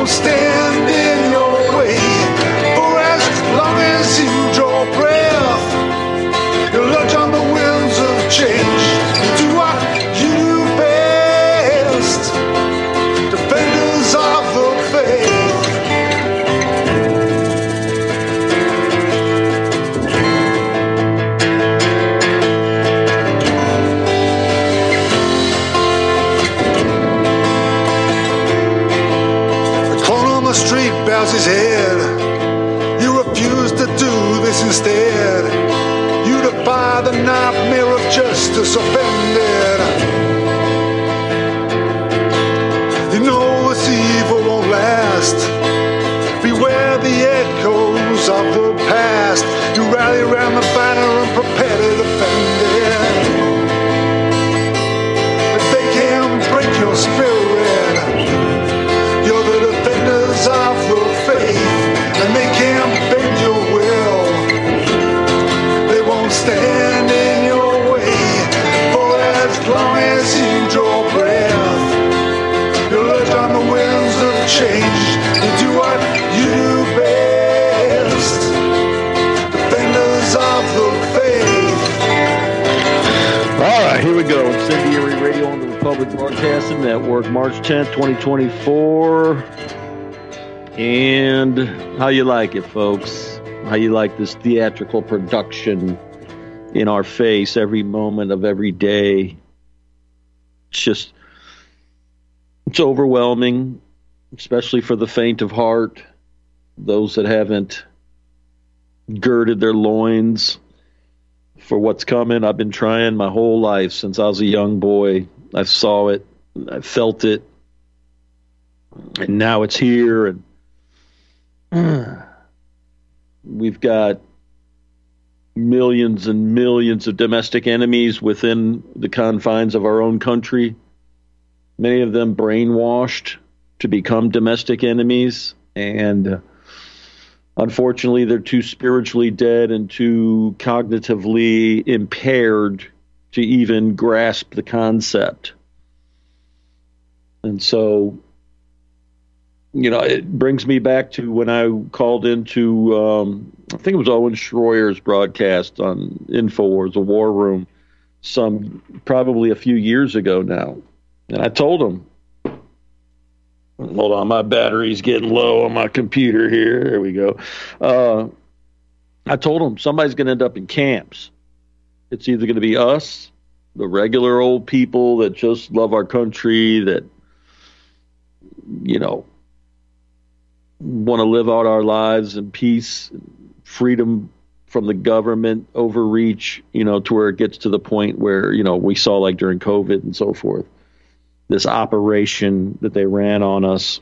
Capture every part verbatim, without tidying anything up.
won't stand in your way. For as long as you draw breath, you'll lurch on the winds of change. Do what you do best, defenders of the faith. The clone on the street bows his head. You refuse to do this instead. You defy the nightmare of justice offended. You know this evil won't last. Beware the echoes of the past. You rally around the banner and prepare to defend it. But they can't break your spirit. You're the defenders of the faith, and they can't bend your will. They won't stand in your way. For as long as you draw breath, you'll lurch on the winds of change. You do what you do best, defenders of the faith. All right, here we go. Incendiary Radio on the Republic Broadcasting Network, March tenth, twenty twenty-four. And how you like it, folks? How you like this theatrical production in our face every moment of every day? It's just, it's overwhelming, especially for the faint of heart, those that haven't girded their loins for what's coming. I've been trying my whole life since I was a young boy. I saw it, I felt it, and now it's here. And we've got millions and millions of domestic enemies within the confines of our own country, many of them brainwashed to become domestic enemies. And uh, unfortunately, they're too spiritually dead and too cognitively impaired to even grasp the concept. And so, you know, it brings me back to when I called into, um, I think it was Owen Schroyer's broadcast on InfoWars, the War Room, some probably a few years ago now. And I told him, hold on, my battery's getting low on my computer here. There we go. Uh, I told him somebody's going to end up in camps. It's either going to be us, the regular old people that just love our country, that, you know, want to live out our lives in peace, freedom from the government overreach, you know, to where it gets to the point where, you know, we saw like during COVID and so forth, this operation that they ran on us.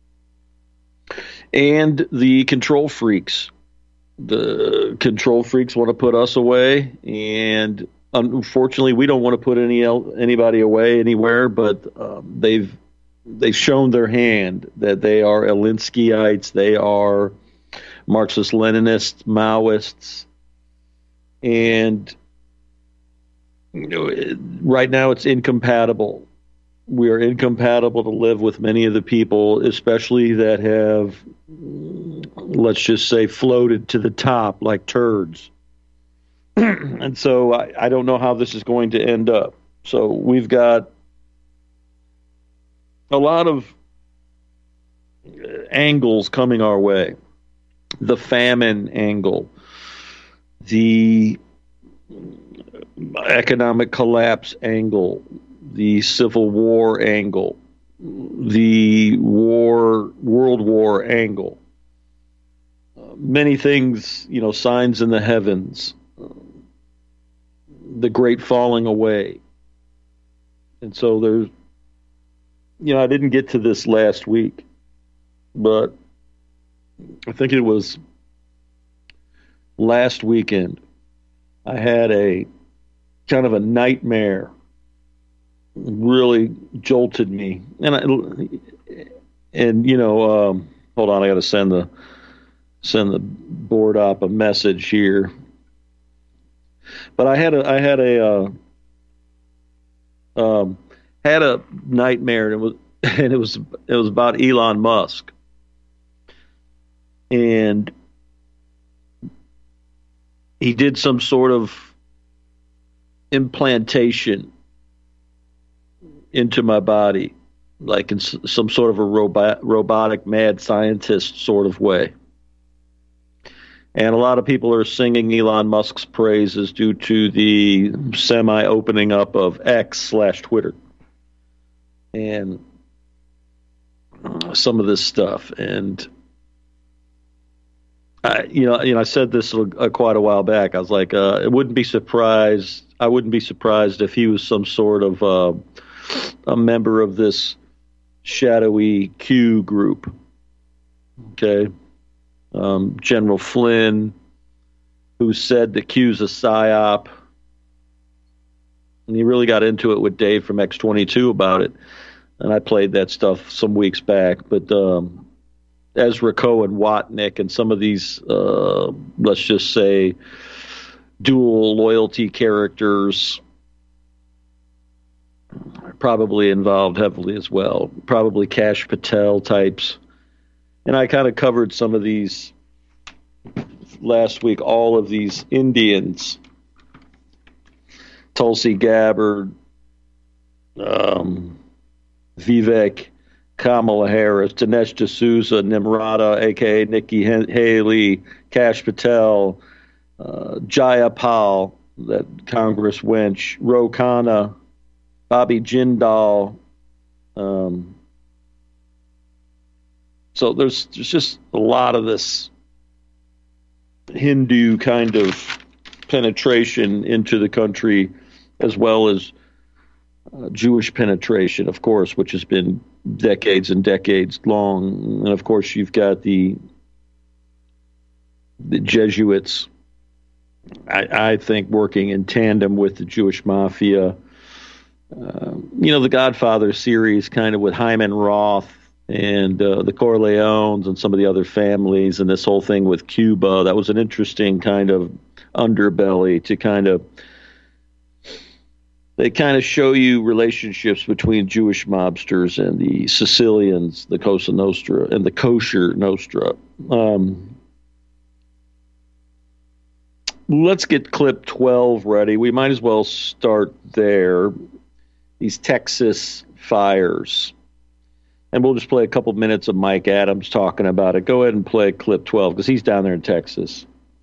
And the control freaks. The control freaks want to put us away, and unfortunately, we don't want to put any el- anybody away anywhere. But um, they've they've shown their hand that they are Alinskyeites, they are Marxist-Leninists, Maoists, and you know, right now it's incompatible. We are incompatible to live with many of the people, especially that have, let's just say, floated to the top like turds. And so I, I don't know how this is going to end up. So we've got a lot of angles coming our way. The famine angle, the economic collapse angle, the Civil War angle, the war, World War angle, uh, many things, you know, signs in the heavens, uh, the great falling away. And so there's, you know, I didn't get to this last week, but I think it was last weekend. I had a kind of a nightmare. Really jolted me, and I, and you know, um, hold on, I got to send the send the board op a message here. But I had a I had a uh, um, had a nightmare, and it was and it was it was about Elon Musk. and he did some sort of implantation into my body, like in some sort of a robot, robotic mad scientist sort of way. And a lot of people are singing Elon Musk's praises due to the semi-opening up of X slash Twitter and some of this stuff. And I, you know, you know, I said this uh, quite a while back. I was like, uh, it wouldn't be surprised. I wouldn't be surprised if he was some sort of uh, a member of this shadowy Q group. Okay. Um, General Flynn, who said that Q's a psyop, and he really got into it with Dave from X twenty-two about it, and I played that stuff some weeks back. But um, Ezra Cohen, Watnick, and some of these, uh, let's just say, dual loyalty characters are probably involved heavily as well. Probably Kash Patel types. And I kind of covered some of these last week, all of these Indians. Tulsi Gabbard, um, Vivek, Kamala Harris, Dinesh D'Souza, Nimrata, a k a. Nikki Haley, Kash Patel, uh, Jayapal, that Congress wench, Ro Khanna, Bobby Jindal, um, so there's, there's just a lot of this Hindu kind of penetration into the country, as well as uh, Jewish penetration, of course, which has been decades and decades long. And of course, you've got the the Jesuits, I, I think, working in tandem with the Jewish mafia. Uh, you know, the Godfather series, kind of with Hyman Roth and uh, the Corleones and some of the other families, and this whole thing with Cuba. That was an interesting kind of underbelly to kind of, they kind of show you relationships between Jewish mobsters and the Sicilians, the Cosa Nostra, and the Kosher Nostra. Um, let's get clip twelve ready. We might as well start there. These Texas fires. And we'll just play a couple minutes of Mike Adams talking about it. Go ahead and play clip twelve, because he's down there in Texas.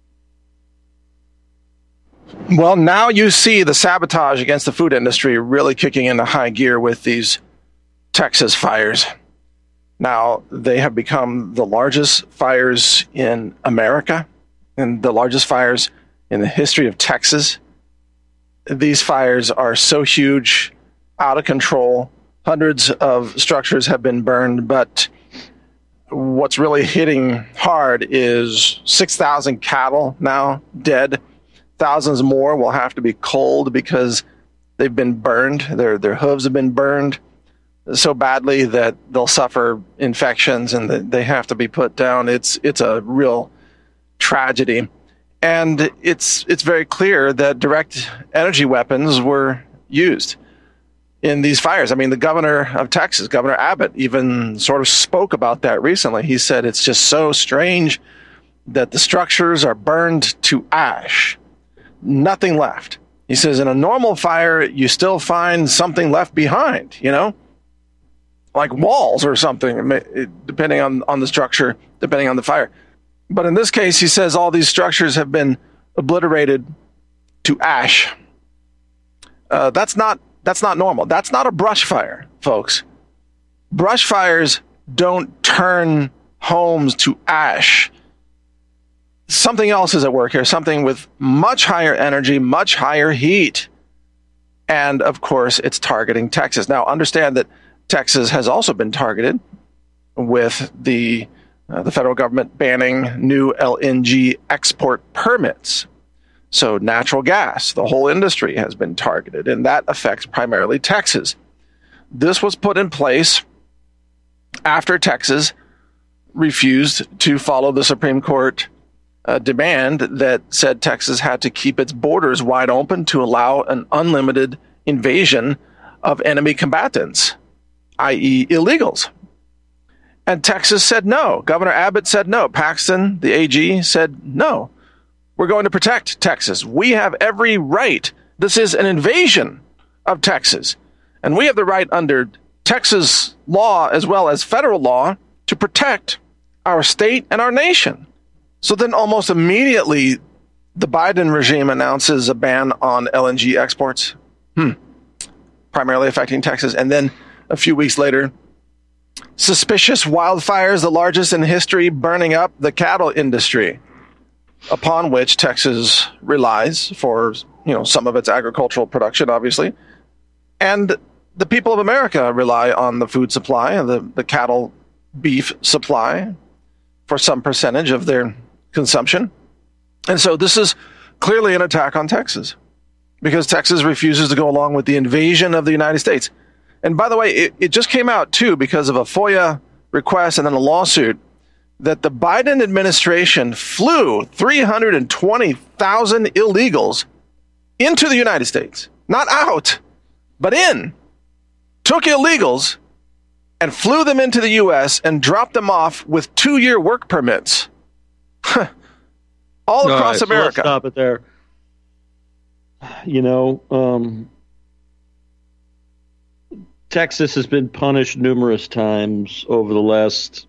Well, now you see the sabotage against the food industry really kicking into high gear with these Texas fires. Now, they have become the largest fires in America and the largest fires in the history of Texas. These fires are so huge, out of control. Hundreds of structures have been burned, but what's really hitting hard is six thousand cattle now dead. Thousands more will have to be culled because they've been burned. Their their hooves have been burned so badly that they'll suffer infections and they have to be put down. It's it's a real tragedy. And it's it's very clear that direct energy weapons were used in these fires. I mean, the governor of Texas, Governor Abbott, even sort of spoke about that recently. He said it's just so strange that the structures are burned to ash. Nothing left. He says in a normal fire, you still find something left behind, you know, like walls or something, depending on, on the structure, depending on the fire. But in this case, he says all these structures have been obliterated to ash. Uh, that's not That's not normal. That's not a brush fire, folks. Brush fires don't turn homes to ash. Something else is at work here, something with much higher energy, much higher heat. And, of course, it's targeting Texas. Now, understand that Texas has also been targeted with the, uh, the federal government banning new L N G export permits. So natural gas, the whole industry has been targeted, and that affects primarily Texas. This was put in place after Texas refused to follow the Supreme Court uh, demand that said Texas had to keep its borders wide open to allow an unlimited invasion of enemy combatants, that is illegals. And Texas said no. Governor Abbott said no. Paxton, the A G, said no. We're going to protect Texas. We have every right. This is an invasion of Texas. And we have the right under Texas law as well as federal law to protect our state and our nation. So then almost immediately, the Biden regime announces a ban on L N G exports, hmm. primarily affecting Texas. And then a few weeks later, suspicious wildfires, the largest in history, burning up the cattle industry, upon which Texas relies for, you know, some of its agricultural production, obviously. And the people of America rely on the food supply, the, the cattle beef supply, for some percentage of their consumption. And so this is clearly an attack on Texas, because Texas refuses to go along with the invasion of the United States. And by the way, it, it just came out, too, because of a FOIA request and then a lawsuit, that the Biden administration flew three hundred twenty thousand illegals into the United States. Not out, but in. Took illegals and flew them into the U S and dropped them off with two-year work permits. All across All right, America. So let's stop it there. You know, um, Texas has been punished numerous times over the last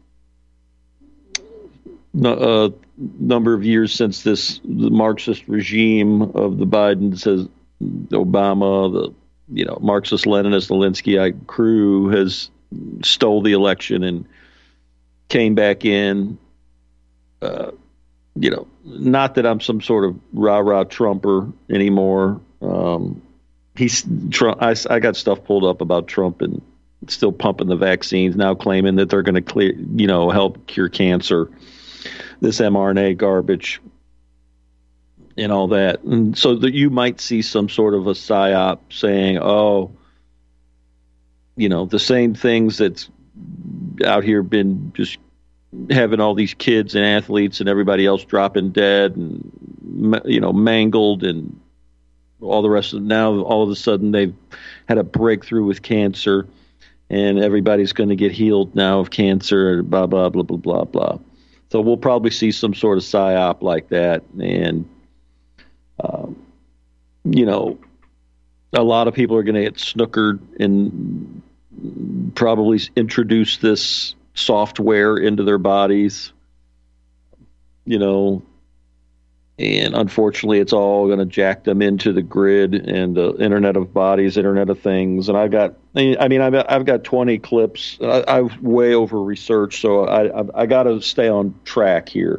uh, number of years since this the Marxist regime of the Bidens, has Obama, the you know Marxist-Leninist Alinsky crew has stole the election and came back in. Uh, you know, not that I'm some sort of rah-rah Trumper anymore. Um, he's Trump. I, I got stuff pulled up about Trump and still pumping the vaccines, now claiming that they're going to clear, you know, help cure cancer. This mRNA garbage and all that, and so that you might see some sort of a psyop saying, "Oh, you know, the same things that's out here been just having all these kids and athletes and everybody else dropping dead and, you know, mangled and all the rest of it. Now all of a sudden they've had a breakthrough with cancer and everybody's going to get healed now of cancer, blah, blah, blah, blah, blah, blah." So we'll probably see some sort of psyop like that. And, um, you know, a lot of people are going to get snookered and probably introduce this software into their bodies, you know, and unfortunately it's all going to jack them into the grid and the Internet of Bodies, Internet of Things. And I've got, I mean, I've got, I've got twenty clips. I, I've way over researched, so I, I, I got to stay on track here.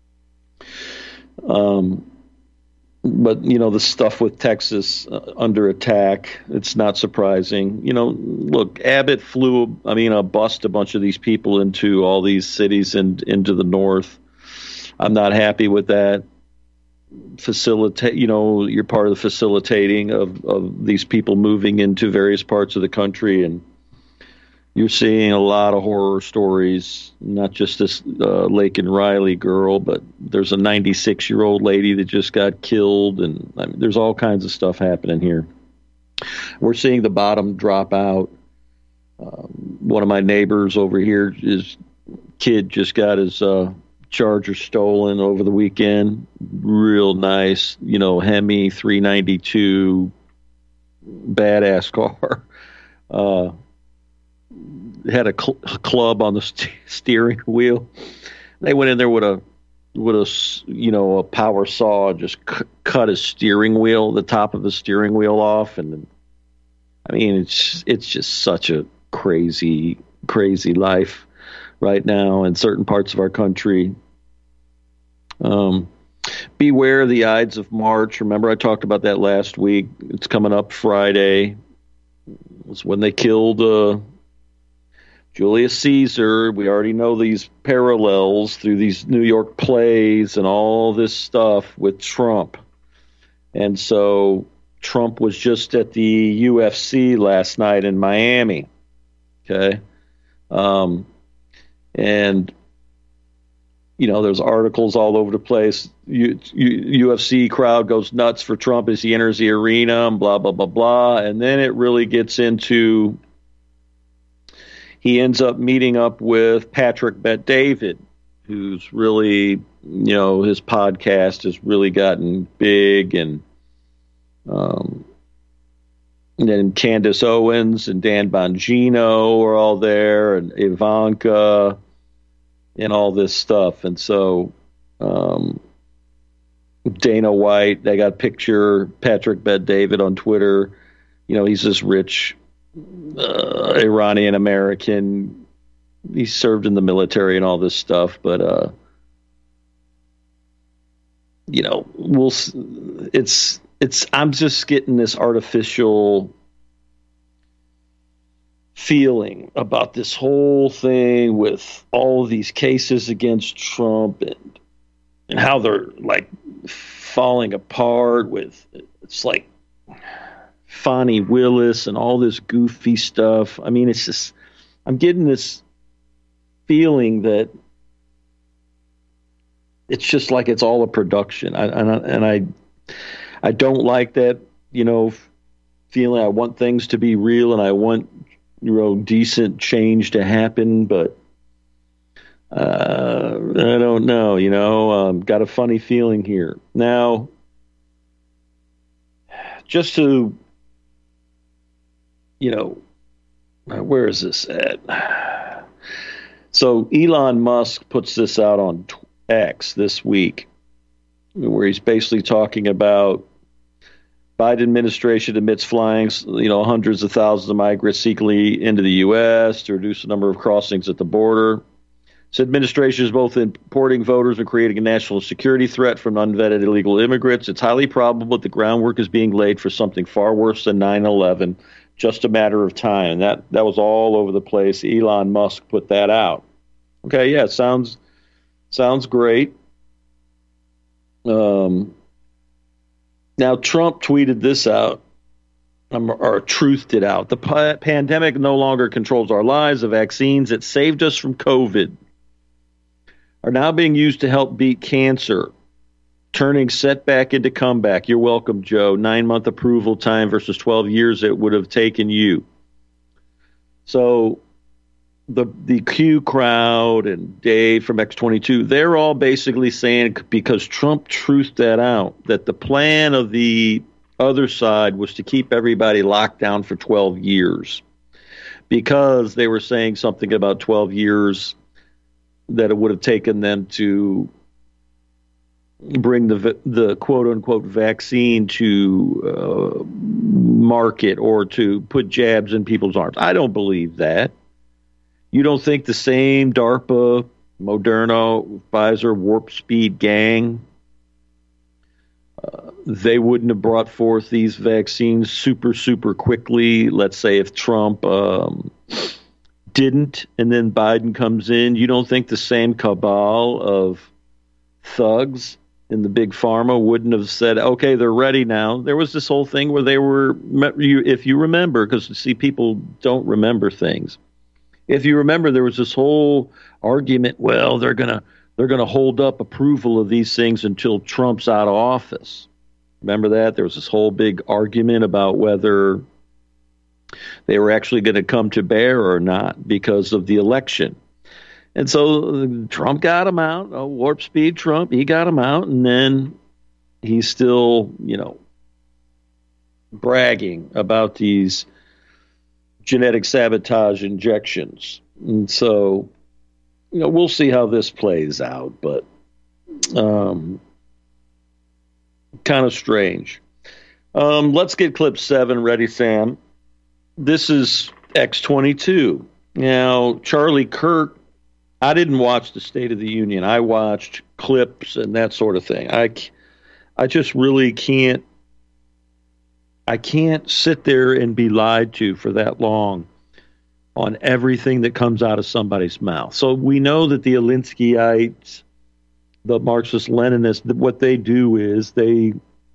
Um, But, you know, the stuff with Texas uh, under attack, it's not surprising. You know, look, Abbott flew, I mean, uh, bust a bunch of these people into all these cities and into the north. I'm not happy with that. Facilitate, you know, you're part of the facilitating of, of these people moving into various parts of the country. And you're seeing a lot of horror stories, not just this uh, Laken Riley girl, but there's a ninety-six-year-old lady that just got killed, and I mean, there's all kinds of stuff happening here. We're seeing the bottom drop out. Um, one of my neighbors over here, his kid just got his uh, Charger stolen over the weekend. Real nice, you know, Hemi three ninety-two, badass car. Uh, had a cl- club on the st- steering wheel. They went in there with a with a you know a power saw and just c- cut his steering wheel, the top of the steering wheel off. And I mean, it's it's just such a crazy crazy life right now in certain parts of our country. Um, beware the Ides of March. Remember, I talked about that last week. It's coming up Friday. It's when they killed uh, Julius Caesar. We already know these parallels through these New York plays and all this stuff with Trump. And so Trump was just at the U F C last night in Miami. Okay. Um, and, you know, there's articles all over the place. U, U, U F C crowd goes nuts for Trump as he enters the arena and blah, blah, blah, blah. And then it really gets into he ends up meeting up with Patrick Bet-David, who's really, you know, his podcast has really gotten big, and um, and then Candace Owens and Dan Bongino are all there, and Ivanka, and all this stuff. And so um, Dana White, they got a picture, Patrick Bet-David on Twitter. You know, he's this rich uh, Iranian American. He served in the military and all this stuff, but uh, you know, we'll. It's it's. I'm just getting this artificial feeling about this whole thing with all of these cases against Trump, and and how they're like falling apart with. It's like Fonnie Willis and all this goofy stuff. I mean, it's just. I'm getting this feeling that it's just like it's all a production. I, and, I, and I, I don't like that, you know, feeling. I want things to be real, and I want, you know, decent change to happen, but uh, I don't know, you know, um, got a funny feeling here. Now, just to, you know, where is this at? So Elon Musk puts this out on X this week, where he's basically talking about Biden administration admits flying, you know, hundreds of thousands of migrants secretly into the U S to reduce the number of crossings at the border. This administration is both importing voters and creating a national security threat from unvetted illegal immigrants. It's highly probable that the groundwork is being laid for something far worse than nine eleven. Just a matter of time. And that, that was all over the place. Elon Musk put that out. Okay, yeah, sounds sounds great. Um, now, Trump tweeted this out, um, or truthed it out. The pa- pandemic no longer controls our lives. The vaccines that saved us from COVID are now being used to help beat cancer, turning setback into comeback. You're welcome, Joe. Nine-month approval time versus twelve years it would have taken you. So the the Q crowd and Dave from X twenty-two, they're all basically saying, because Trump truthed that out, that the plan of the other side was to keep everybody locked down for twelve years, because they were saying something about twelve years that it would have taken them to bring the the quote unquote vaccine to uh, market, or to put jabs in people's arms. I don't believe that. You don't think the same DARPA, Moderna, Pfizer, Warp Speed gang, uh, they wouldn't have brought forth these vaccines super, super quickly? Let's say if Trump um, didn't, and then Biden comes in, you don't think the same cabal of thugs in the big pharma wouldn't have said, okay, they're ready now? There was this whole thing where they were, if you remember, because see, people don't remember things. If you remember, there was this whole argument, well, they're going to they're going to hold up approval of these things until Trump's out of office. Remember that? There was this whole big argument about whether they were actually going to come to bear or not because of the election. And so Trump got him out. Oh, Warp Speed Trump, he got him out. And then he's still, you know, bragging about these genetic sabotage injections. And so, you know, we'll see how this plays out, but um, kind of strange. Um, let's get clip seven ready, Sam. This is X twenty-two. Now, Charlie Kirk, I didn't watch the State of the Union. I watched clips and that sort of thing. I, I just really can't I can't sit there and be lied to for that long on everything that comes out of somebody's mouth. So we know that the Alinskyites, the Marxist-Leninists, what they do is they,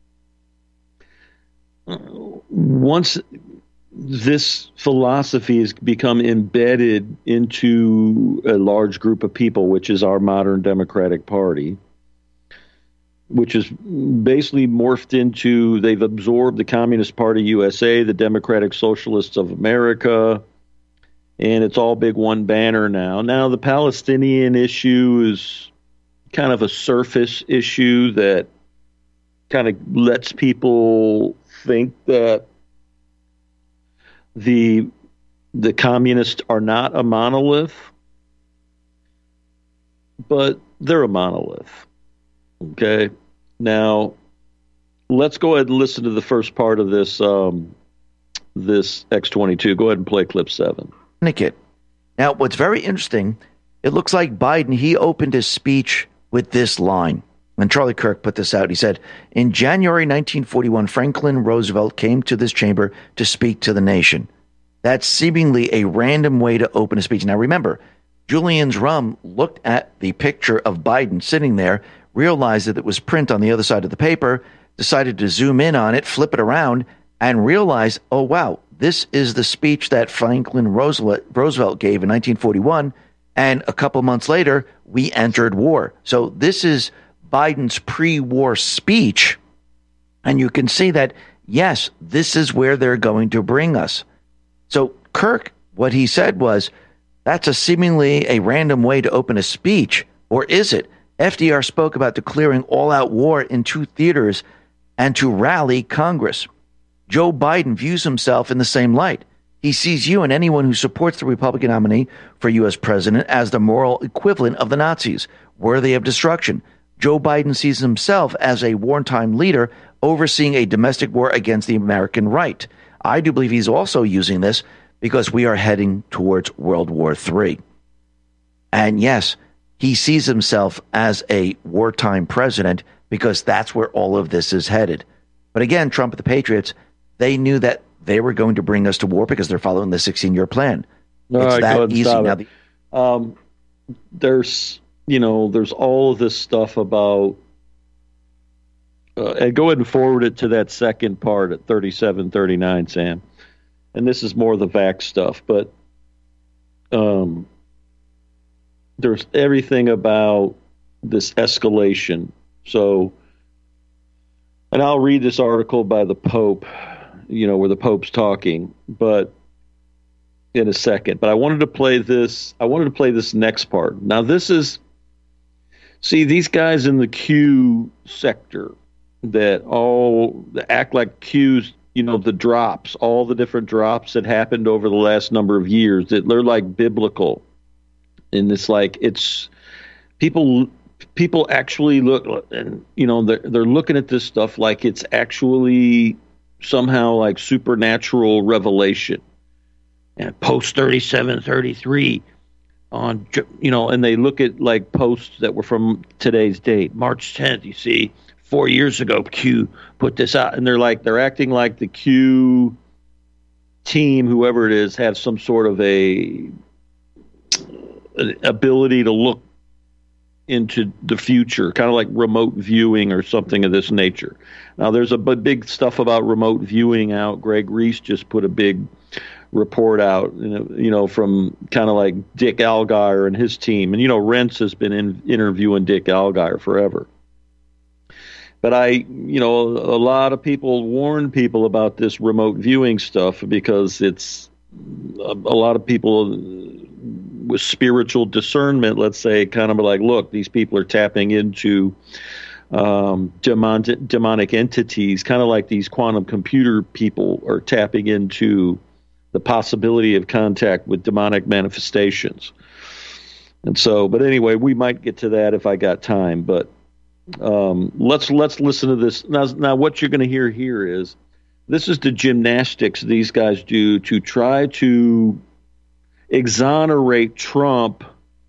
once this philosophy has become embedded into a large group of people, which is our modern Democratic Party, which is basically morphed into, they've absorbed the Communist Party U S A, the Democratic Socialists of America, and it's all big one banner now. Now, the Palestinian issue is kind of a surface issue that kind of lets people think that the the communists are not a monolith, but they're a monolith. Okay, now let's go ahead and listen to the first part of this um, this X twenty-two. Go ahead and play clip seven. Now, what's very interesting, it looks like Biden, he opened his speech with this line. And Charlie Kirk put this out. He said, in January nineteen forty-one, Franklin Roosevelt came to this chamber to speak to the nation. That's seemingly a random way to open a speech. Now, remember, Julian's Rum looked at the picture of Biden sitting there, realized that it was print on the other side of the paper, decided to zoom in on it, flip it around, and realized, oh, wow, this is the speech that Franklin Roosevelt, Roosevelt gave in nineteen forty-one. And a couple months later, we entered war. So this is Biden's pre-war speech. And you can see that, yes, this is where they're going to bring us. So Kirk, what he said was, that's a seemingly a random way to open a speech. Or is it? F D R spoke about declaring all-out war in two theaters and to rally Congress. Joe Biden views himself in the same light. He sees you and anyone who supports the Republican nominee for U S president as the moral equivalent of the Nazis, worthy of destruction. Joe Biden sees himself as a wartime leader overseeing a domestic war against the American right. I do believe he's also using this because we are heading towards World War Three. And yes, he sees himself as a wartime president because that's where all of this is headed. But again, Trump and the Patriots, they knew that they were going to bring us to war because they're following the sixteen-year plan. All it's right, that easy. Now the- um, there's, you know, there's all of this stuff about, uh, and go ahead and forward it to that second part at thirty-seven thirty-nine, Sam. And this is more the vax stuff, but um, there's everything about this escalation. So, and I'll read this article by the Pope, you know, where the Pope's talking, but in a second. But I wanted to play this. I wanted to play this next part. Now, this is, see, these guys in the Q sector that all act like Q's, you know, the drops, all the different drops that happened over the last number of years, that they're like biblical. And it's like, it's people, people actually look, and, you know, they're, they're looking at this stuff like it's actually somehow like supernatural revelation. And post thirty-seven thirty-three on, you know, and they look at like posts that were from today's date, March tenth, you see, four years ago, Q put this out, and they're like, they're acting like the Q team, whoever it is, have some sort of a, a ability to look into the future, kind of like remote viewing or something of this nature. Now, there's a b- big stuff about remote viewing out. Greg Reese just put a big report out, you know, you know from kind of like Dick Allgaier and his team. And, you know, Rents has been in, interviewing Dick Allgaier forever. But I, you know, a lot of people warn people about this remote viewing stuff because it's a, a lot of people with spiritual discernment, let's say, kind of like, look, these people are tapping into um, demonic, demonic entities, kind of like these quantum computer people are tapping into the possibility of contact with demonic manifestations. And so, but anyway, we might get to that if I got time, but Um, let's let's listen to this. Now, now what you're going to hear here is, this is the gymnastics these guys do to try to exonerate Trump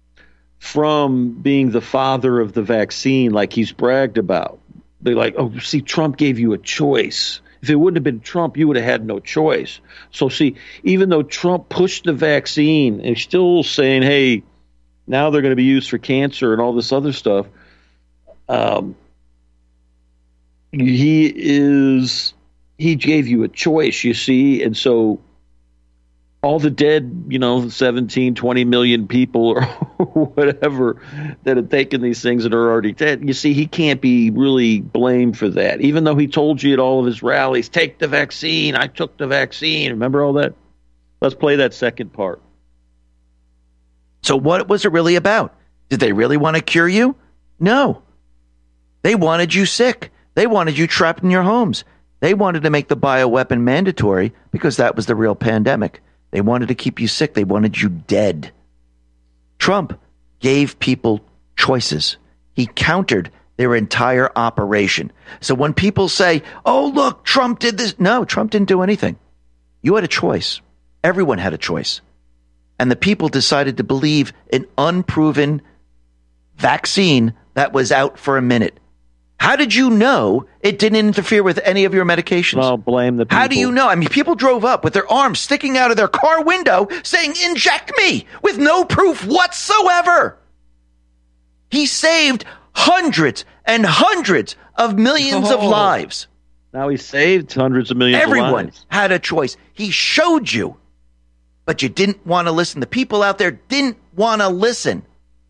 from being the father of the vaccine like he's bragged about. They're like, oh, see, Trump gave you a choice. If it wouldn't have been Trump, you would have had no choice. So, see, even though Trump pushed the vaccine and still saying, hey, now they're going to be used for cancer and all this other stuff, Um, he is, he gave you a choice, you see, and so all the dead, you know, seventeen, twenty million people or whatever that have taken these things that are already dead, you see, he can't be really blamed for that, even though he told you at all of his rallies, take the vaccine, I took the vaccine, remember all that? Let's play that second part. So what was it really about? Did they really want to cure you? No. They wanted you sick. They wanted you trapped in your homes. They wanted to make the bioweapon mandatory because that was the real pandemic. They wanted to keep you sick. They wanted you dead. Trump gave people choices. He countered their entire operation. So when people say, oh, look, Trump did this. No, Trump didn't do anything. You had a choice. Everyone had a choice. And the people decided to believe an unproven vaccine that was out for a minute. How did you know it didn't interfere with any of your medications? I'll blame the people. How do you know? I mean, people drove up with their arms sticking out of their car window saying, inject me, with no proof whatsoever. He saved hundreds and hundreds of millions oh, of lives. Now he saved hundreds of millions Everyone of lives. Everyone had a choice. He showed you, but you didn't want to listen. The people out there didn't want to listen.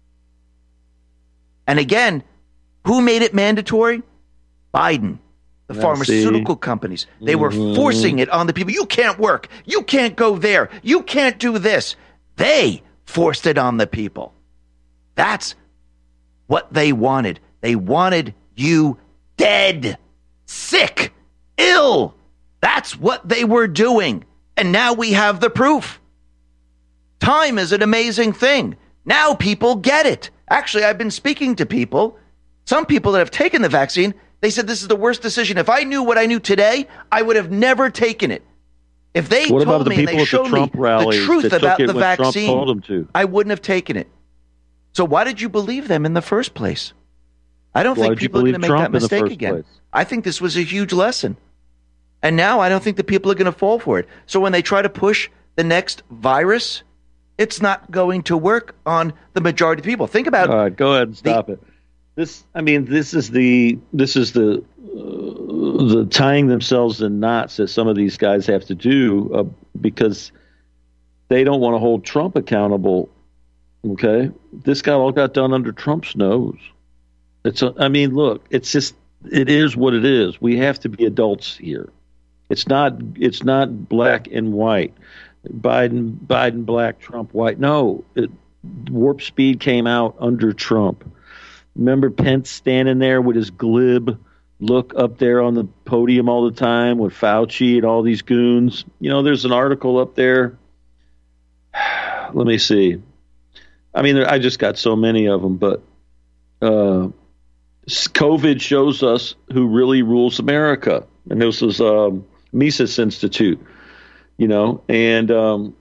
And again, who made it mandatory? Biden, the Let's pharmaceutical see. companies. They mm-hmm. were forcing it on the people. You can't work. You can't go there. You can't do this. They forced it on the people. That's what they wanted. They wanted you dead, sick, ill. That's what they were doing. And now we have the proof. Time is an amazing thing. Now people get it. Actually, I've been speaking to people, some people that have taken the vaccine. They said this is the worst decision. If I knew what I knew today, I would have never taken it. If they what told about the me and people they at showed the Trump me rallies the truth that about took it the when Trump vaccine, told them to? I wouldn't have taken it. So why did you believe them in the first place? I don't Why think did you people are going to believe make Trump that in the mistake first again. place? I think this was a huge lesson. And now I don't think the people are going to fall for it. So when they try to push the next virus, it's not going to work on the majority of people. Think about. All right, go ahead and stop the, it. This, I mean, this is the this is the uh, the tying themselves in knots that some of these guys have to do uh, because they don't want to hold Trump accountable. Okay, this guy all got done under Trump's nose. It's, a, I mean, look, it's just, it is what it is. We have to be adults here. It's not, it's not black and white. Biden, Biden, black, Trump, white. No, it, Warp Speed came out under Trump. Remember Pence standing there with his glib look up there on the podium all the time with Fauci and all these goons? You know, there's an article up there. Let me see. I mean, I just got so many of them, but uh, COVID shows us who really rules America. And this was um, Mises Institute, you know, and um,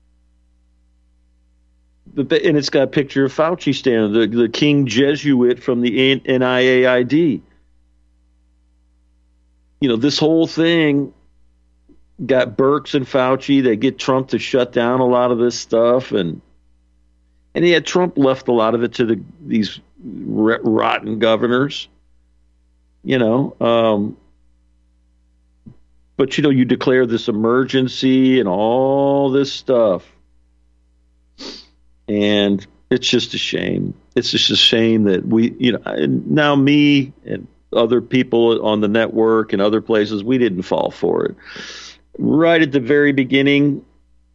the, and it's got a picture of Fauci standing, the, the King Jesuit from the N I A I D. You know, this whole thing got Birx and Fauci. They get Trump to shut down a lot of this stuff, and and yet Trump left a lot of it to the these r- rotten governors. You know, um, but you know, you declare this emergency and all this stuff, and it's just a shame. It's just a shame that we, you know, and now me and other people on the network and other places, we didn't fall for it. Right at the very beginning,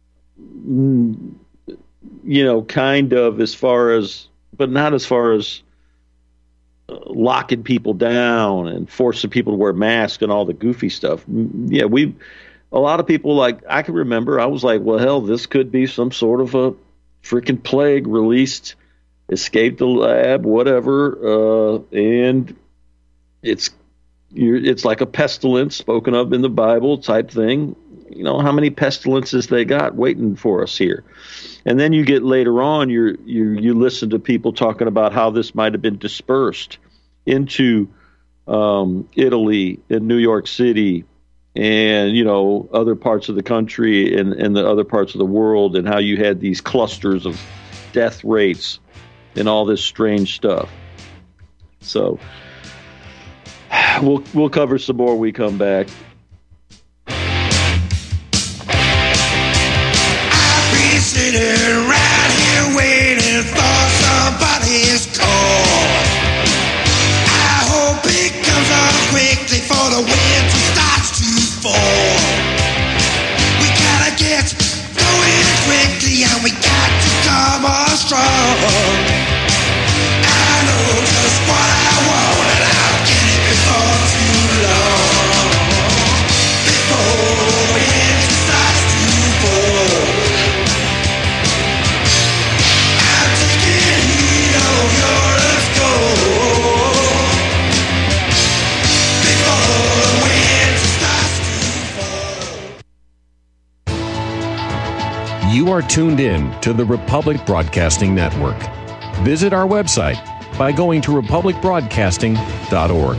you know, kind of as far as, but not as far as uh, locking people down and forcing people to wear masks and all the goofy stuff. Yeah, we, a lot of people, like, I can remember, I was like, well, hell, this could be some sort of a freaking plague released, escaped the lab, whatever, uh, and it's you're, it's like a pestilence spoken of in the Bible type thing. You know, how many pestilences they got waiting for us here. And then you get later on, you you you listen to people talking about how this might have been dispersed into um, Italy and New York City and, you know, other parts of the country and, and the other parts of the world, and how you had these clusters of death rates and all this strange stuff. So we'll we'll cover some more when we come back. Sitting right here waiting for somebody's call. I hope it comes on quickly for the winter starts to fall. We gotta get going quickly and we got to come on straight. strong. I know just what I want, and I'll get it before too long. Before the wind starts to fall, I'm taking heed of your let's go. Before the wind starts to fall. You are tuned in to the Republic Broadcasting Network. Visit our website by going to republic broadcasting dot org.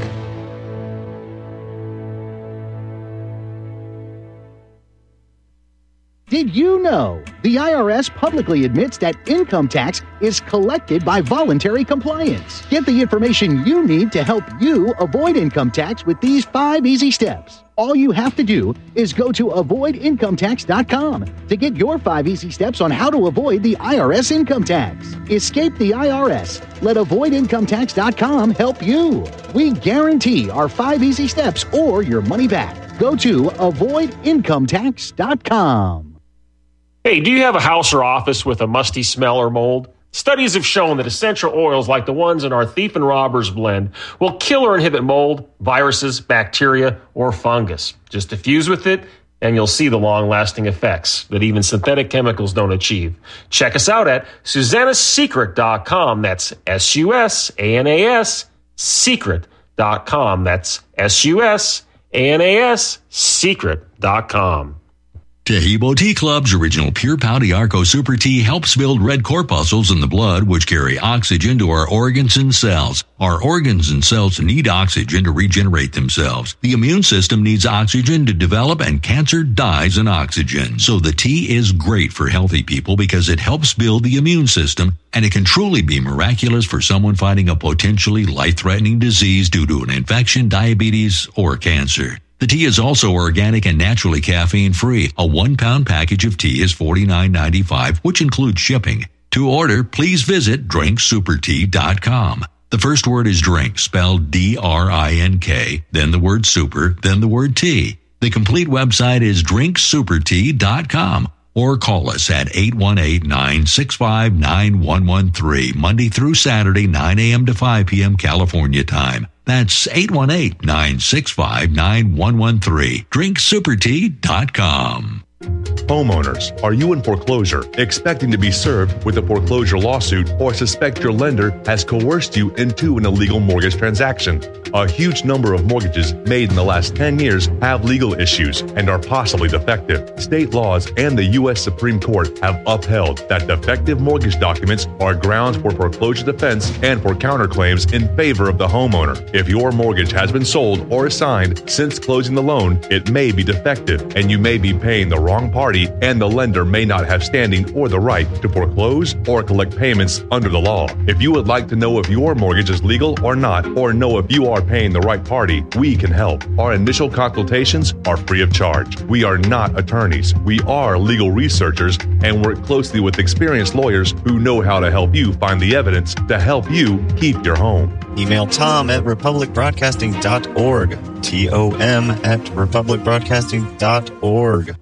Did you know the I R S publicly admits that income tax is collected by voluntary compliance? Get the information you need to help you avoid income tax with these five easy steps. All you have to do is go to avoid income tax dot com to get your five easy steps on how to avoid the I R S income tax. Escape the I R S. Let avoid income tax dot com help you. We guarantee our five easy steps or your money back. Go to avoid income tax dot com. Hey, do you have a house or office with a musty smell or mold? Studies have shown that essential oils like the ones in our Thief and Robbers blend will kill or inhibit mold, viruses, bacteria, or fungus. Just diffuse with it, and you'll see the long-lasting effects that even synthetic chemicals don't achieve. Check us out at Susanna's Secret dot com. That's S U S A N A S Secret dot com. That's S U S A N A S Secret dot com. Tahibo Tea Club's original Pure Pouty Arco Super Tea helps build red corpuscles in the blood, which carry oxygen to our organs and cells. Our organs and cells need oxygen to regenerate themselves. The immune system needs oxygen to develop, and cancer dies in oxygen. So the tea is great for healthy people because it helps build the immune system, and it can truly be miraculous for someone fighting a potentially life-threatening disease due to an infection, diabetes, or cancer. The tea is also organic and naturally caffeine-free. A one-pound package of tea is forty-nine ninety-five, which includes shipping. To order, please visit drink super tea dot com. The first word is drink, spelled D R I N K, then the word super, then the word tea. The complete website is drink super tea dot com. Or call us at eight one eight, nine six five, nine one one three, Monday through Saturday, nine a.m. to five p.m. California time. That's eight one eight, nine six five, nine one one three. drink super tea dot com. Homeowners, are you in foreclosure, expecting to be served with a foreclosure lawsuit, or suspect your lender has coerced you into an illegal mortgage transaction? A huge number of mortgages made in the last ten years have legal issues and are possibly defective. State laws and the U S Supreme Court have upheld that defective mortgage documents are grounds for foreclosure defense and for counterclaims in favor of the homeowner. If your mortgage has been sold or assigned since closing the loan, it may be defective, and you may be paying the wrong party, and the lender may not have standing or the right to foreclose or collect payments under the law. If you would like to know if your mortgage is legal or not, or know if you are paying the right party, we can help. Our initial consultations are free of charge. We are not attorneys. We are legal researchers and work closely with experienced lawyers who know how to help you find the evidence to help you keep your home. Email Tom at republic broadcasting dot org. T O M at republic broadcasting dot org.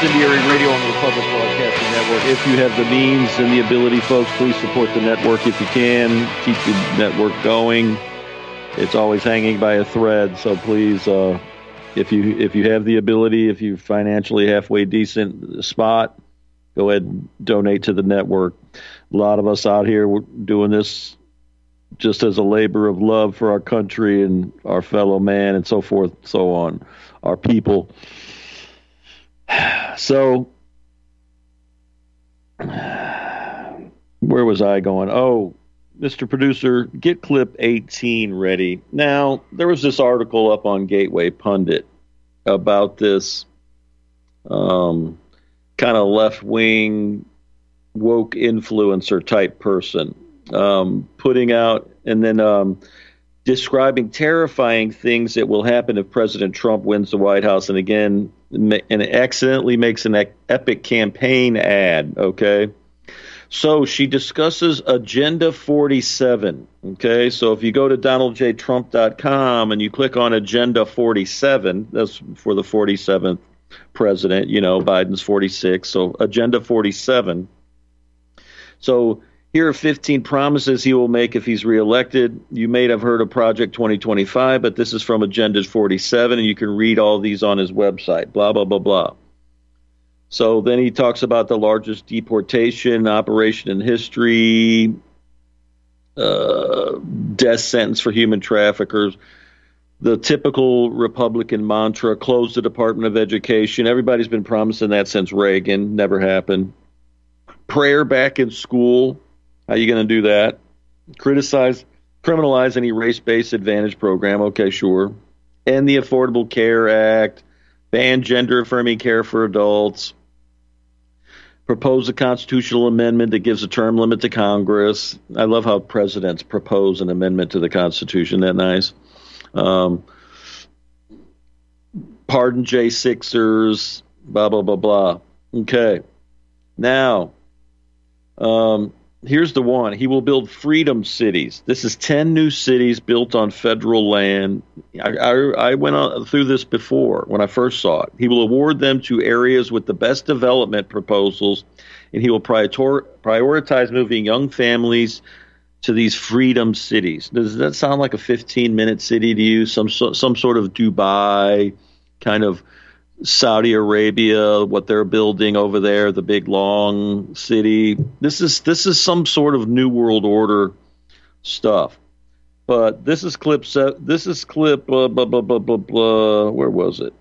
Incendiary Radio on the Republic Broadcasting Network. If you have the means and the ability, folks, please support the network if you can. Keep the network going. It's always hanging by a thread, so please, uh, if you if you have the ability, if you're financially halfway decent spot, go ahead and donate to the network. A lot of us out here, we're doing this just as a labor of love for our country and our fellow man and so forth, so on, our people. So, where was I going? Oh, Mister Producer, get clip eighteen ready. Now, there was this article up on Gateway Pundit about this um, kind of left-wing woke influencer type person um, putting out and then um, describing terrifying things that will happen if President Trump wins the White House and again and accidentally makes an epic campaign ad, okay? So she discusses Agenda forty-seven, okay? So if you go to donald j trump dot com and you click on Agenda forty-seven, that's for the forty-seventh president, you know, Biden's forty-six, so Agenda forty-seven. So here are fifteen promises he will make if he's reelected. You may have heard of Project twenty twenty-five, but this is from Agenda forty-seven, and you can read all these on his website, blah, blah, blah, blah. So then he talks about the largest deportation operation in history, uh, death sentence for human traffickers, the typical Republican mantra, close the Department of Education. Everybody's been promising that since Reagan, never happened. Prayer back in school. How are you going to do that? Criticize, criminalize any race-based advantage program. Okay, sure. End the Affordable Care Act. Ban gender-affirming care for adults. Propose a constitutional amendment that gives a term limit to Congress. I love how presidents propose an amendment to the Constitution. Isn't that nice? Um, pardon J sixers. Blah, blah, blah, blah. Okay. Now, um, here's the one. He will build freedom cities. This is ten new cities built on federal land. I, I, I went on, through this before when I first saw it. He will award them to areas with the best development proposals, and he will prior, prioritize moving young families to these freedom cities. Does that sound like a fifteen-minute city to you? Some, some sort of Dubai kind of Saudi Arabia, what they're building over there, the big long city. This is this is some sort of New World Order stuff. But this is clip set. This is clip. Uh, blah, blah, blah, blah, blah. Where was it?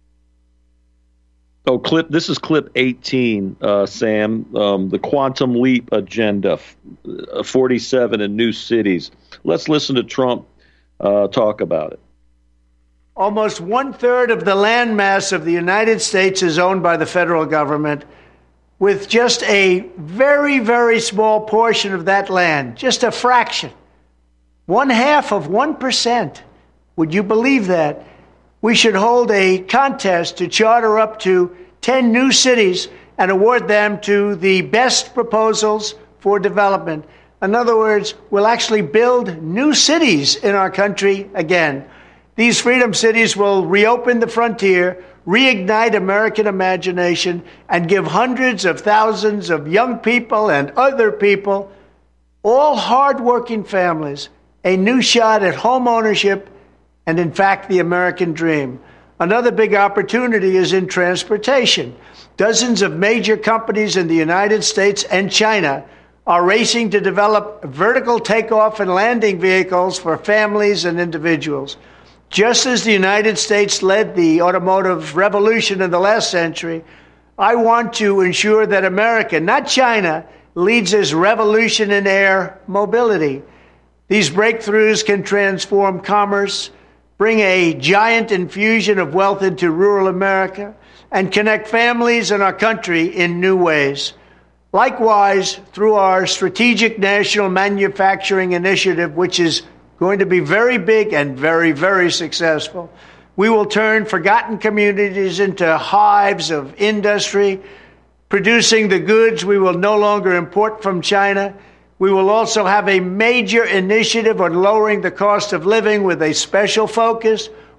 Oh, clip. This is clip eighteen, uh, Sam. Um, the Quantum Leap Agenda, forty-seven in new cities. Let's listen to Trump uh, talk about it. Almost one-third of the landmass of the United States is owned by the federal government, with just a very, very small portion of that land, just a fraction, one half of one percent. Would you believe that? We should hold a contest to charter up to ten new cities and award them to the best proposals for development. In other words, we'll actually build new cities in our country again. These freedom cities will reopen the frontier, reignite American imagination, and give hundreds of thousands of young people and other people, all hardworking families, a new shot at home ownership and, in fact, the American dream. Another big opportunity is in transportation. Dozens of major companies in the United States and China are racing to develop vertical takeoff and landing vehicles for families and individuals. Just as the United States led the automotive revolution in the last century, I want to ensure that America, not China, leads this revolution in air mobility. These breakthroughs can transform commerce, bring a giant infusion of wealth into rural America, and connect families in our country in new ways. Likewise, through our Strategic National Manufacturing Initiative, which is going to be very big and very, very successful, we will turn forgotten communities into hives of industry, producing the goods we will no longer import from China. We will also have a major initiative on lowering the cost of living with a special focus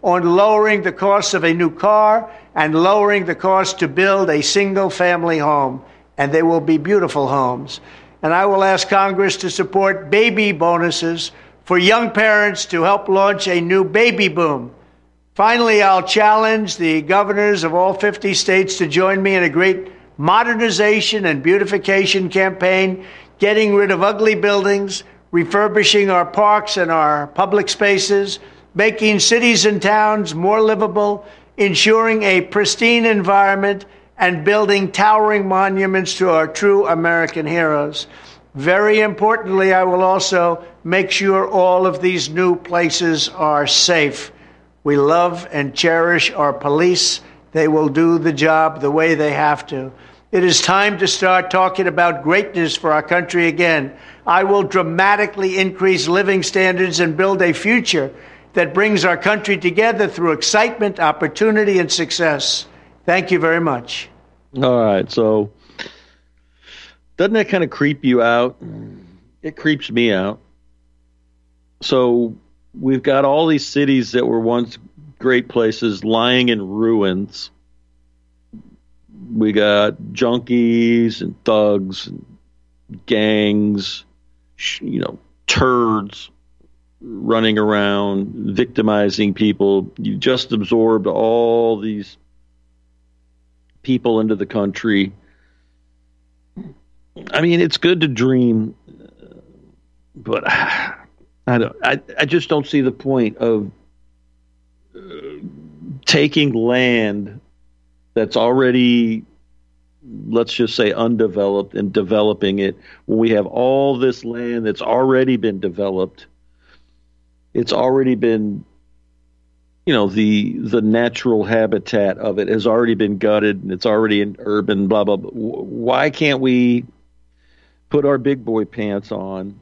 on lowering the cost of a new car and lowering the cost to build a single-family home. And they will be beautiful homes. And I will ask Congress to support baby bonuses for young parents to help launch a new baby boom. Finally, I'll challenge the governors of all fifty states to join me in a great modernization and beautification campaign, getting rid of ugly buildings, refurbishing our parks and our public spaces, making cities and towns more livable, ensuring a pristine environment, and building towering monuments to our true American heroes. Very importantly, I will also make sure all of these new places are safe. We love and cherish our police. They will do the job the way they have to. It is time to start talking about greatness for our country again. I will dramatically increase living standards and build a future that brings our country together through excitement, opportunity, and success. Thank you very much. All right. So doesn't that kind of creep you out? It creeps me out. So we've got all these cities that were once great places lying in ruins. We got junkies and thugs and gangs, you know, turds running around, victimizing people. You just absorbed all these people into the country. I mean, it's good to dream, but I don't. I, I just don't see the point of uh, taking land that's already, let's just say, undeveloped and developing it when we have all this land that's already been developed. It's already been, you know, the the natural habitat of it has already been gutted and it's already in urban, blah, blah, blah. Why can't we put our big boy pants on,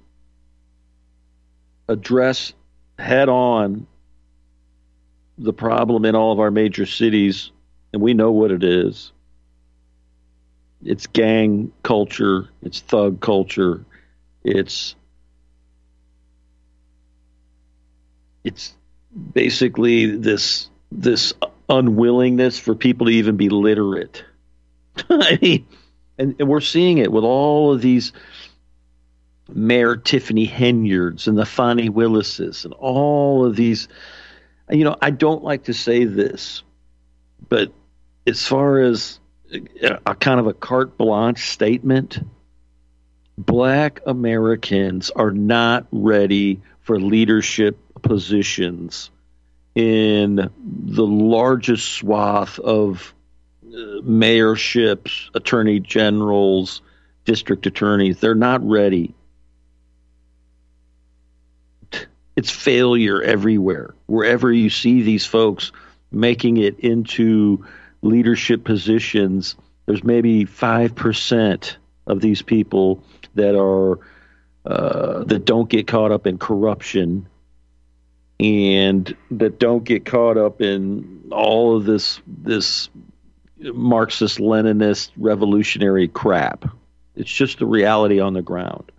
address head on the problem in all of our major cities, and we know what it is. It's gang culture, it's thug culture, it's it's basically this this unwillingness for people to even be literate. I mean, and, and we're seeing it with all of these Mayor Tiffany Henyards and the Fani Willises and all of these. You know, I don't like to say this, but as far as a, a kind of a carte blanche statement, Black Americans are not ready for leadership positions in the largest swath of uh, mayorships, attorney generals, district attorneys. They're not ready. It's failure everywhere. Wherever you see these folks making it into leadership positions, there's maybe five percent of these people that are uh, that don't get caught up in corruption and that don't get caught up in all of this this Marxist Leninist revolutionary crap. It's just the reality on the ground.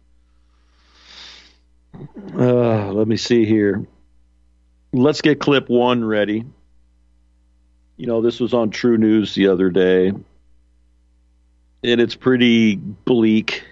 Uh, let me see here. Let's get clip one ready. You know, this was on True News the other day, and it's pretty bleak,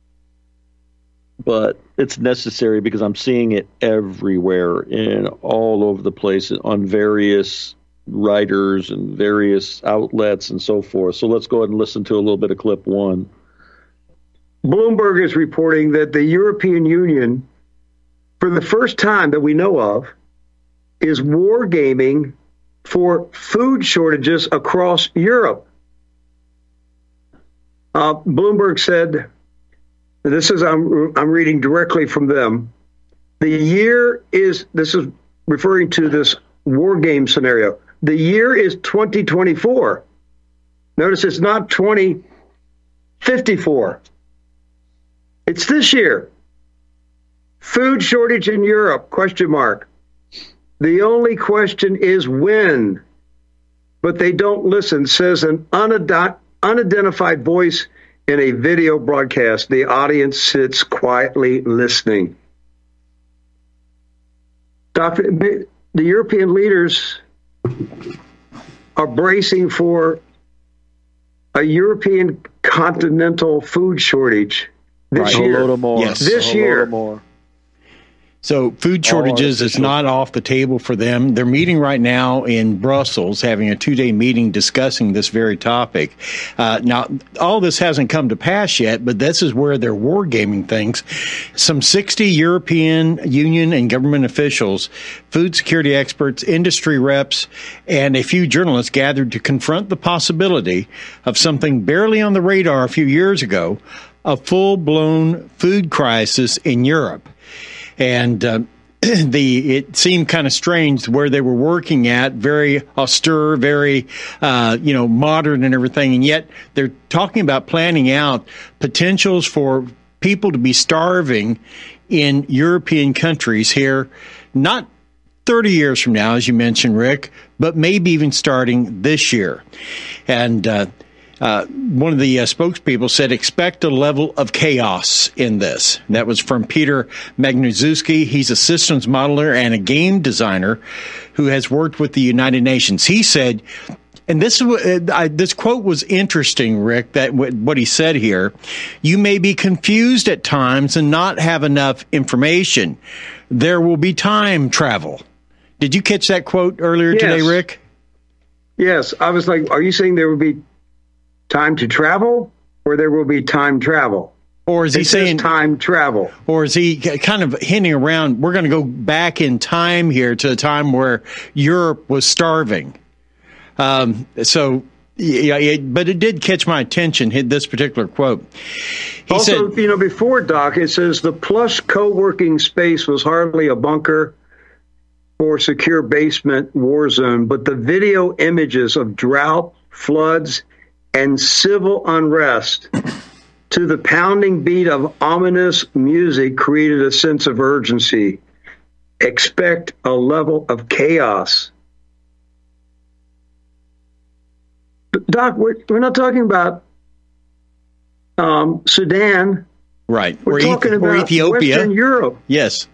but it's necessary because I'm seeing it everywhere and all over the place on various writers and various outlets and so forth. So let's go ahead and listen to a little bit of clip one. Bloomberg is reporting that the European Union, for the first time that we know of, is wargaming for food shortages across Europe. Uh, Bloomberg said, this is, I'm, I'm reading directly from them, the year is, this is referring to this war game scenario, the year is twenty twenty-four. Notice it's not twenty fifty-four. It's this year. Food shortage in Europe, question mark. The only question is when. But they don't listen, says an unad- unidentified voice in a video broadcast. The audience sits quietly listening. Doctor, the European leaders are bracing for a European continental food shortage this right. year. Yes. This year. So food shortages is not off the table for them. They're meeting right now in Brussels, having a two-day meeting discussing this very topic. Uh, now, all this hasn't come to pass yet, but this is where they're wargaming things. Some sixty European Union and government officials, food security experts, industry reps, and a few journalists gathered to confront the possibility of something barely on the radar a few years ago, a full-blown food crisis in Europe. And uh, the it seemed kind of strange where they were working at, very austere, very uh, you know modern and everything, and yet they're talking about planning out potentials for people to be starving in European countries here, not thirty years from now, as you mentioned, Rick, but maybe even starting this year. And uh, Uh, one of the uh, spokespeople said, expect a level of chaos in this. That was from Peter Magnuszewski. He's a systems modeler and a game designer who has worked with the United Nations. He said, and this uh, I, this quote was interesting, Rick, that w- what he said here, you may be confused at times and not have enough information. There will be time travel. Did you catch that quote earlier yes. today, Rick? Yes. I was like, are you saying there will be time to travel, or there will be time travel? Or is he it saying time travel? Or is he kind of hinting around, we're going to go back in time here to a time where Europe was starving? Um, so, yeah, it, but it did catch my attention, hit this particular quote. He also, said, you know, before, Doc, it says the plush co-working space was hardly a bunker or secure basement war zone, but the video images of drought, floods, and civil unrest to the pounding beat of ominous music created a sense of urgency. Expect a level of chaos. Doc, we're, we're not talking about um, Sudan. Right. We're or talking Eth- about or Ethiopia. Western Europe. Yes.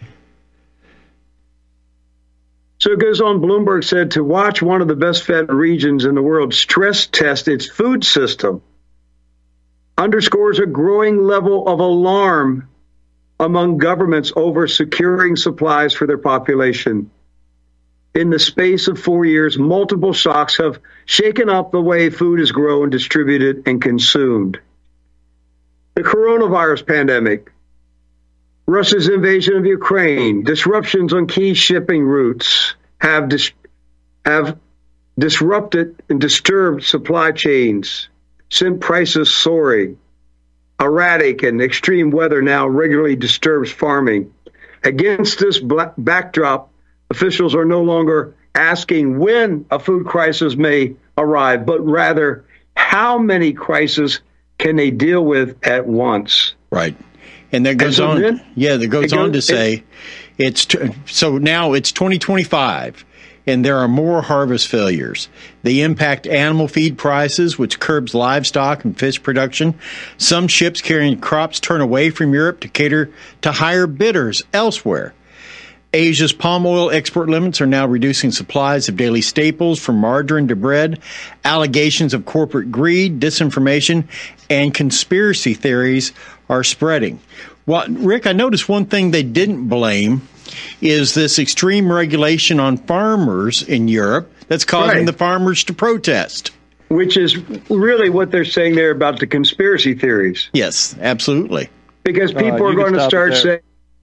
So it goes on, Bloomberg said, to watch one of the best-fed regions in the world stress test its food system underscores a growing level of alarm among governments over securing supplies for their population. In the space of four years, multiple shocks have shaken up the way food is grown, distributed, and consumed. The coronavirus pandemic, Russia's invasion of Ukraine, disruptions on key shipping routes have dis- have disrupted and disturbed supply chains, sent prices soaring. Erratic and extreme weather now regularly disturbs farming. Against this black backdrop, officials are no longer asking when a food crisis may arrive, but rather how many crises can they deal with at once. Right. And that goes and so on. Then, yeah, that goes, goes on to say it, it's t- so now it's twenty twenty-five and there are more harvest failures. They impact animal feed prices, which curbs livestock and fish production. Some ships carrying crops turn away from Europe to cater to higher bidders elsewhere. Asia's palm oil export limits are now reducing supplies of daily staples from margarine to bread. Allegations of corporate greed, disinformation, and conspiracy theories are spreading. Well, Rick, I noticed one thing they didn't blame is this extreme regulation on farmers in Europe that's causing right. the farmers to protest. Which is really what they're saying there about the conspiracy theories. Yes, absolutely. Because people uh, are going to start saying,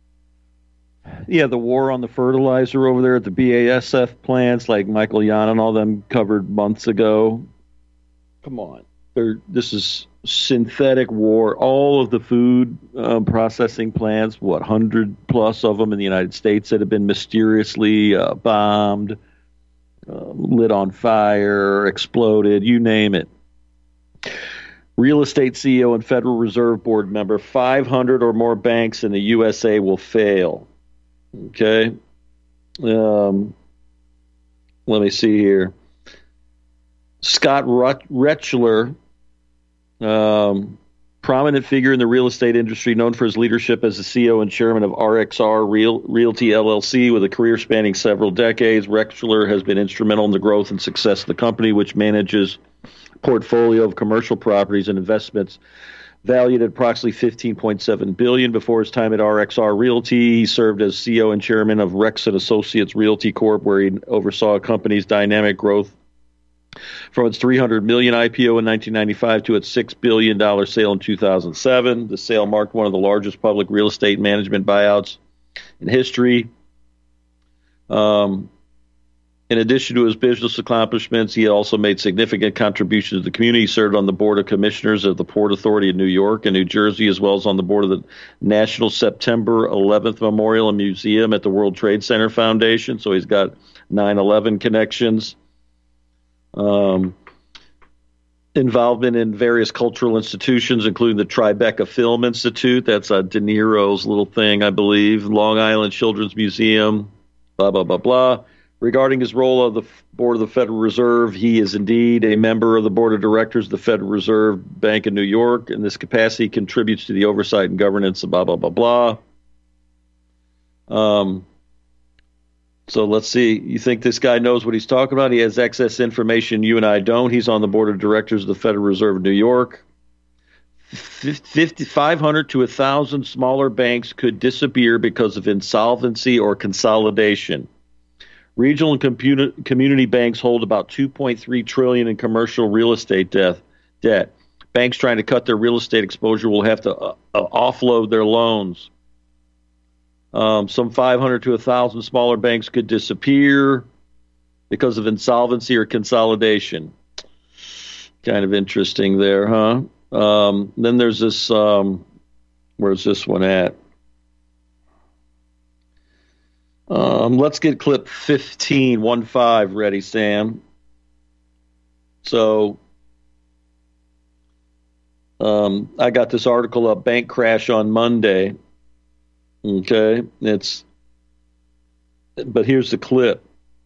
yeah, the war on the fertilizer over there at the B A S F plants, like Michael Yan and all them covered months ago. Come on. They're, this is synthetic war. All of the food um, processing plants, what, one hundred plus of them in the United States that have been mysteriously uh, bombed, uh, lit on fire, exploded, you name it. Real estate C E O and Federal Reserve Board member, five hundred or more banks in the U S A will fail. Okay. Um, let me see here. Scott Rutschler, um, prominent figure in the real estate industry, known for his leadership as the C E O and chairman of R X R Real, Realty L L C with a career spanning several decades. Rexler has been instrumental in the growth and success of the company, which manages a portfolio of commercial properties and investments valued at approximately fifteen point seven billion dollars. Before his time at R X R Realty, he served as C E O and chairman of Rex and Associates Realty Corp, where he oversaw a company's dynamic growth from its three hundred million dollars I P O in nineteen ninety-five to its six billion dollars sale in two thousand seven. The sale marked one of the largest public real estate management buyouts in history. Um, in addition to his business accomplishments, he also made significant contributions to the community. He served on the Board of Commissioners of the Port Authority of New York and New Jersey, as well as on the board of the National September eleventh Memorial and Museum at the World Trade Center Foundation. So he's got nine eleven connections. Um, involvement in various cultural institutions, including the Tribeca Film Institute. That's uh, De Niro's little thing, I believe. Long Island Children's Museum, blah, blah, blah, blah. Regarding his role of the Board of the Federal Reserve, he is indeed a member of the Board of Directors of the Federal Reserve Bank of New York. In this capacity, he contributes to the oversight and governance of blah, blah, blah, blah. Um, so let's see. You think this guy knows what he's talking about? He has access to information you and I don't. He's on the Board of Directors of the Federal Reserve of New York. five hundred to one thousand smaller banks could disappear because of insolvency or consolidation. Regional and compu- community banks hold about two point three trillion dollars in commercial real estate debt. debt. Banks trying to cut their real estate exposure will have to uh, uh, offload their loans. Um, some five hundred to one thousand smaller banks could disappear because of insolvency or consolidation. Kind of interesting there, huh? Um, then there's this, um, where's this one at? Um, let's get clip fifteen, one five ready, Sam. So um, I got this article up, Bank Crash on Monday. Okay, it's, but here's the clip.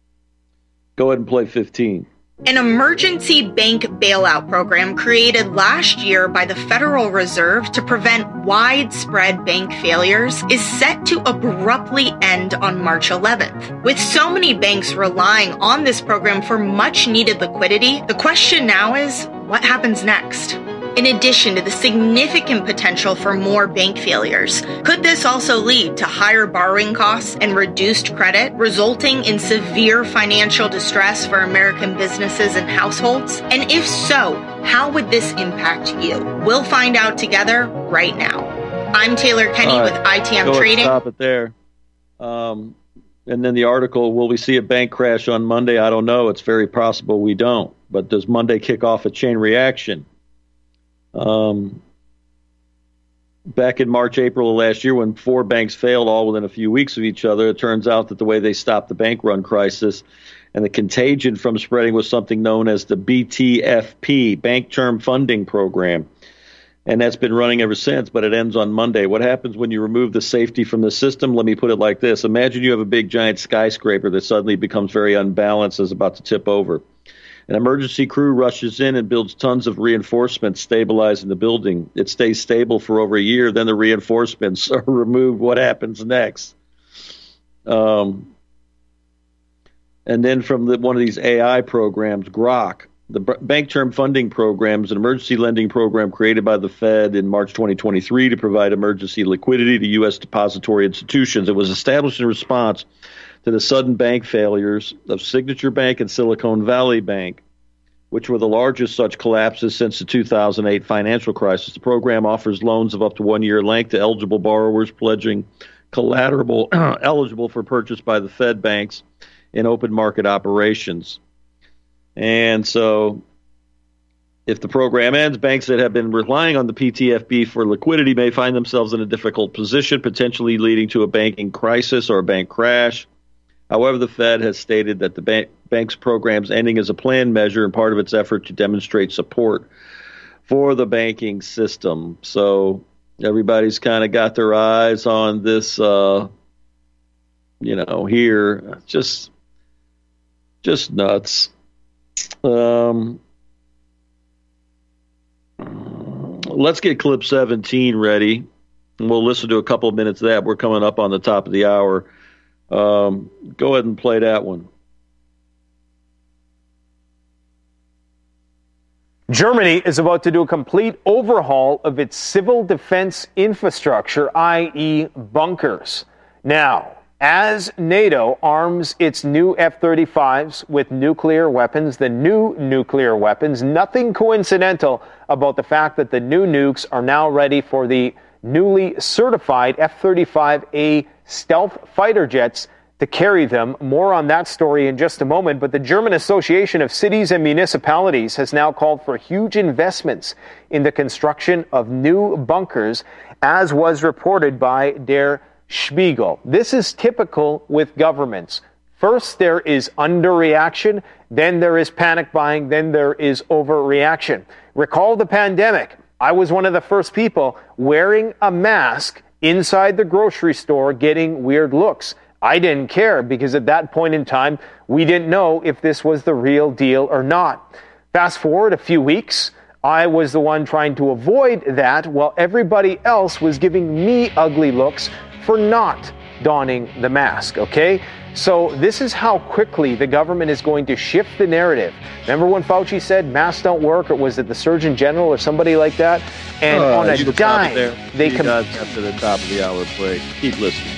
Go ahead and play fifteen. An emergency bank bailout program created last year by the Federal Reserve to prevent widespread bank failures is set to abruptly end on March eleventh. With so many banks relying on this program for much needed liquidity, the question now is, what happens next? In addition to the significant potential for more bank failures, could this also lead to higher borrowing costs and reduced credit, resulting in severe financial distress for American businesses and households? And if so, how would this impact you? We'll find out together right now. I'm Taylor Kenny right. with I T M Go Trading. Stop it there. Um, and then the article, will we see a bank crash on Monday? I don't know. It's very possible we don't. But does Monday kick off a chain reaction? Um, back in March, April of last year, when four banks failed all within a few weeks of each other, it turns out that the way they stopped the bank run crisis and the contagion from spreading was something known as the B T F P, Bank Term Funding Program. And that's been running ever since, but it ends on Monday. What happens when you remove the safety from the system? Let me put it like this. Imagine you have a big, giant skyscraper that suddenly becomes very unbalanced and is about to tip over. An emergency crew rushes in and builds tons of reinforcements stabilizing the building. It stays stable for over a year. Then the reinforcements are removed. What happens next? Um, and then from the, one of these A I programs, Grok, the B- Bank Term Funding Program is an emergency lending program created by the Fed in March twenty twenty-three to provide emergency liquidity to U S depository institutions. It was established in response to the sudden bank failures of Signature Bank and Silicon Valley Bank, which were the largest such collapses since the two thousand eight financial crisis. The program offers loans of up to one year length to eligible borrowers pledging collateral eligible for purchase by the Fed banks in open market operations. And so if the program ends, banks that have been relying on the P T F P for liquidity may find themselves in a difficult position, potentially leading to a banking crisis or a bank crash. However, the Fed has stated that the bank, bank's program's ending is a planned measure and part of its effort to demonstrate support for the banking system. So everybody's kind of got their eyes on this, uh, you know, here. Just, just nuts. Um, let's get clip seventeen ready. And we'll listen to a couple of minutes of that. We're coming up on the top of the hour. Um, go ahead and play that one. Germany is about to do a complete overhaul of its civil defense infrastructure, that is bunkers. Now, as NATO arms its new F thirty-fives with nuclear weapons, the new nuclear weapons, nothing coincidental about the fact that the new nukes are now ready for the newly certified F thirty-five A stealth fighter jets to carry them. More on that story in just a moment, but the German Association of Cities and Municipalities has now called for huge investments in the construction of new bunkers, as was reported by Der Spiegel. This is typical with governments. First, there is underreaction, then there is panic buying, then there is overreaction. Recall the pandemic. I was one of the first people wearing a mask inside the grocery store getting weird looks. I didn't care because at that point in time, we didn't know if this was the real deal or not. Fast forward a few weeks, I was the one trying to avoid that while everybody else was giving me ugly looks for not donning the mask, okay? So this is how quickly the government is going to shift the narrative. Remember when Fauci said masks don't work, or was it the Surgeon General or somebody like that? And uh, on a dime, they you com- guys got to the top of the hour break. Keep listening.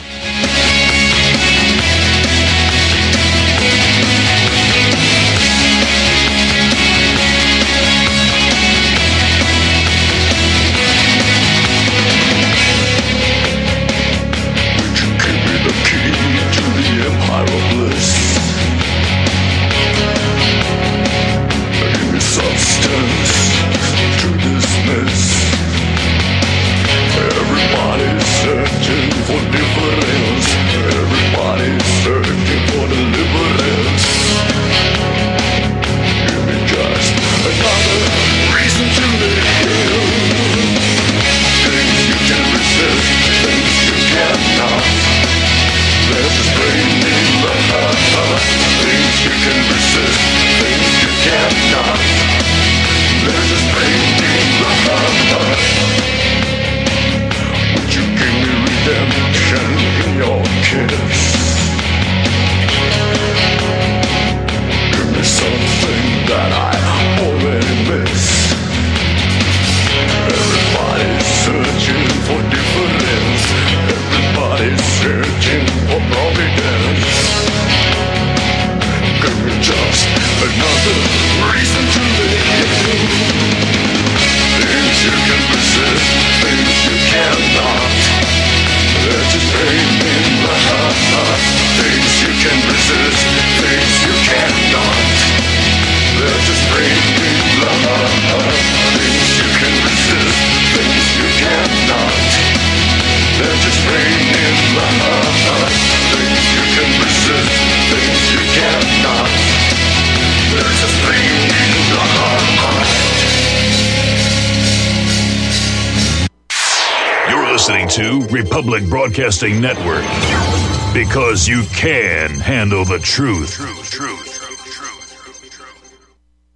Everybody's searching for difference. Everybody's searching for deliverance. Give me just another reason to live. Things you can resist, things you cannot. There's a strain in the heart. Things you can resist, things you cannot. There's a strain in the heart. Would you give me redemption in your kiss? Give me something that I already miss. Everybody's searching for difference. Everybody's searching for providence. Give me just another reason to live. Things you can resist, things you cannot. There's just pain in the heart. Things you can resist, things you cannot. There's just pain in the heart. Things you can resist, things you cannot. There's just pain in the heart. Things you can resist, things you cannot. There's just pain in the heart. You're listening to Republic Broadcasting Network, because you can handle the truth.